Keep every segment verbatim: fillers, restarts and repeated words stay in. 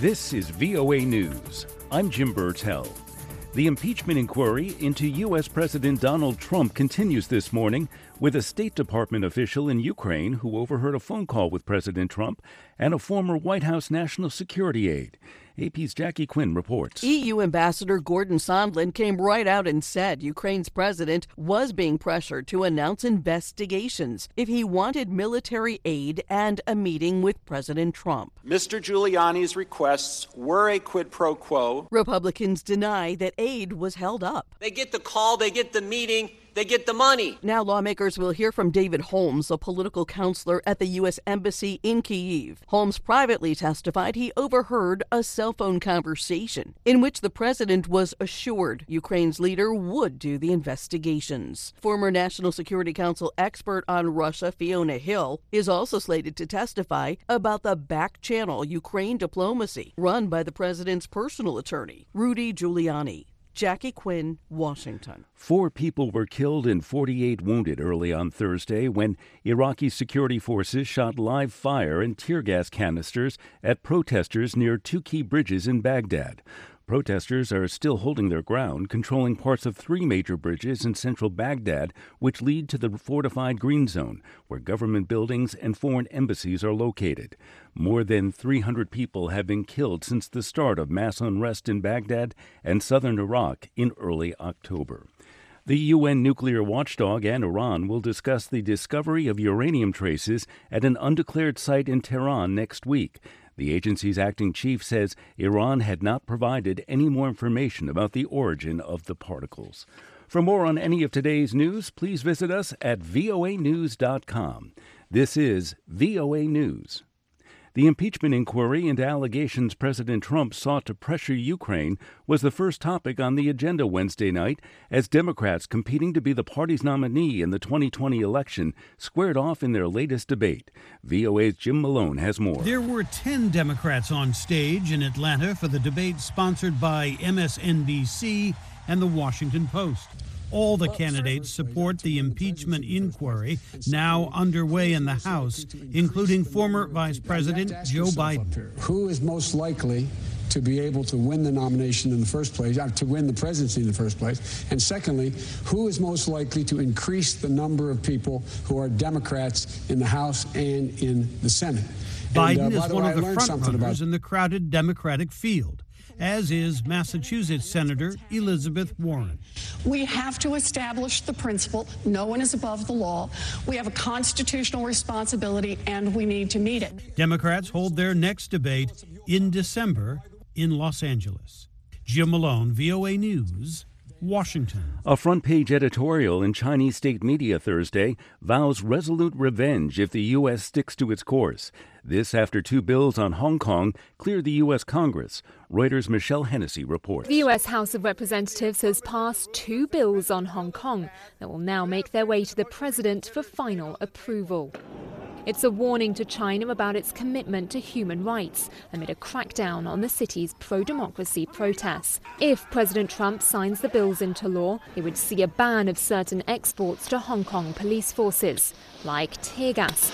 This is V O A News. I'm Jim Burtell. The impeachment inquiry into U S. President Donald Trump continues this morning with a State Department official in Ukraine who overheard a phone call with President Trump and a former White House national security aide. A P's Jackie Quinn reports. E U Ambassador Gordon Sondland came right out and said Ukraine's president was being pressured to announce investigations if he wanted military aid and a meeting with President Trump. Mister Giuliani's requests were a quid pro quo. Republicans deny that aid was held up. They get the call, they get the meeting, they get the money. Now lawmakers will hear from David Holmes, a political counselor at the U S. Embassy in Kyiv. Holmes privately testified he overheard a cell phone conversation in which the president was assured Ukraine's leader would do the investigations. Former National Security Council expert on Russia, Fiona Hill, is also slated to testify about the back-channel Ukraine diplomacy run by the president's personal attorney, Rudy Giuliani. Jackie Quinn, Washington. Four people were killed and forty-eight wounded early on Thursday when Iraqi security forces shot live fire and tear gas canisters at protesters near two key bridges in Baghdad. Protesters are still holding their ground, controlling parts of three major bridges in central Baghdad, which lead to the fortified Green Zone, where government buildings and foreign embassies are located. More than three hundred people have been killed since the start of mass unrest in Baghdad and southern Iraq in early October. The U N nuclear watchdog and Iran will discuss the discovery of uranium traces at an undeclared site in Tehran next week. The agency's acting chief says Iran had not provided any more information about the origin of the particles. For more on any of today's news, please visit us at V O A news dot com. This is V O A News. The impeachment inquiry into allegations President Trump sought to pressure Ukraine was the first topic on the agenda Wednesday night as Democrats competing to be the party's nominee in the twenty twenty election squared off in their latest debate. V O A's Jim Malone has more. There were ten Democrats on stage in Atlanta for the debate sponsored by M S N B C and The Washington Post. All the candidates support the impeachment inquiry now underway in the House, including former Vice President Joe Biden. Who is most likely to be able to win the nomination in the first place, uh, to win the presidency in the first place? And secondly, who is most likely to increase the number of people who are Democrats in the House and in the Senate? Biden and, uh, is one way, of the frontrunners about- in the crowded Democratic field, as is Massachusetts Senator Elizabeth Warren. We have to establish the principle, no one is above the law. We have a constitutional responsibility, and we need to meet it. Democrats hold their next debate in December in Los Angeles. Jim Malone, V O A News, Washington. A front-page editorial in Chinese state media Thursday vows resolute revenge if the U S sticks to its course. This after two bills on Hong Kong cleared the U S. Congress. Reuters' Michelle Hennessy reports. The U S. House of Representatives has passed two bills on Hong Kong that will now make their way to the president for final approval. It's a warning to China about its commitment to human rights amid a crackdown on the city's pro-democracy protests. If President Trump signs the bills into law, it would see a ban of certain exports to Hong Kong police forces, like tear gas,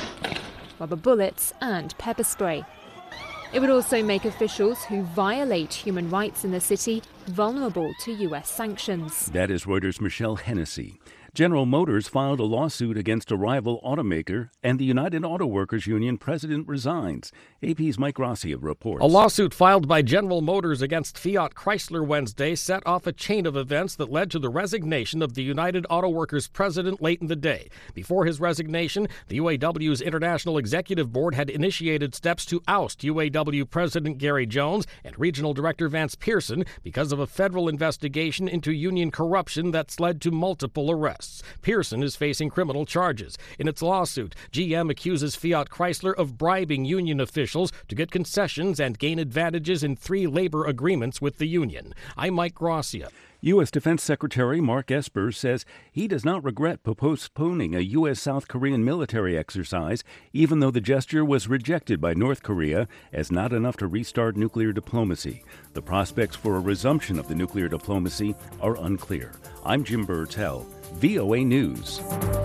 rubber bullets and pepper spray. It would also make officials who violate human rights in the city vulnerable to U S sanctions. That is Reuters' Michelle Hennessy. General Motors filed a lawsuit against a rival automaker, and the United Auto Workers Union president resigns. A P's Mike Rossi reports. A lawsuit filed by General Motors against Fiat Chrysler Wednesday set off a chain of events that led to the resignation of the United Auto Workers president late in the day. Before his resignation, the U A W's International Executive Board had initiated steps to oust U A W President Gary Jones and Regional Director Vance Pearson because of a federal investigation into union corruption that's led to multiple arrests. Pearson is facing criminal charges. In its lawsuit, G M accuses Fiat Chrysler of bribing union officials to get concessions and gain advantages in three labor agreements with the union. I'm Mike Gracia. U S. Defense Secretary Mark Esper says he does not regret postponing a U S. South Korean military exercise, even though the gesture was rejected by North Korea as not enough to restart nuclear diplomacy. The prospects for a resumption of the nuclear diplomacy are unclear. I'm Jim Burtell, V O A News.